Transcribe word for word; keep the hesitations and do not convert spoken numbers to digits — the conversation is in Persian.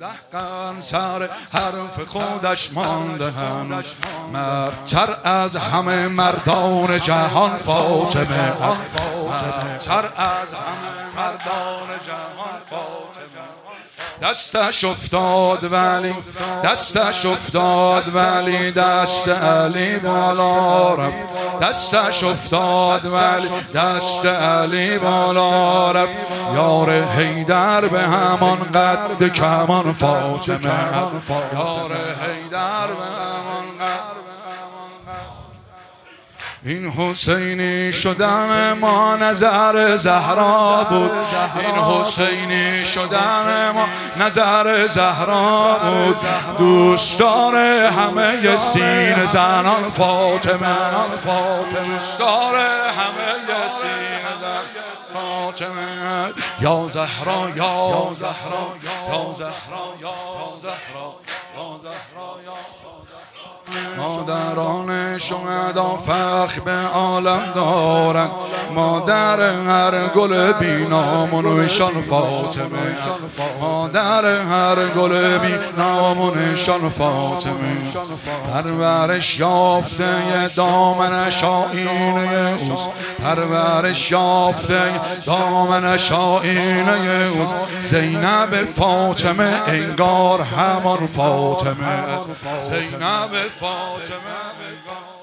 دهقان سر حرف خودش مانده هنوز مردتر از همه مردان جهان فاطمه مردتر از همه مردان جهان فاطمه دستش افتاد ولی دستش افتاد ولی دست علی بالا رفت دستش افتاد ولی دست علی بالا رفت یار حیدر به همان قد کمان فاطمه یار حیدر به همان قد این حسینی شدن ما نظر زهرا بود این حسینی شدن ما نظر زهرا بود دوستدار همه سین زنان فاطمه دوستدار همه سین زنان فاطمه یا زهرا یا زهرا یا زهرا یا زهرا یا زهرا یا مادران شهدا فخر به عالم دارن مادر هر گل بی نامونشان فاطمه مادر هر گل بی نامونشان فاطمه پرورش یافته دامنش آیینه اوست پرورش یافته دامنش آیینه اوست زینب فاطمه انگار همان فاطمه زینب فاطمه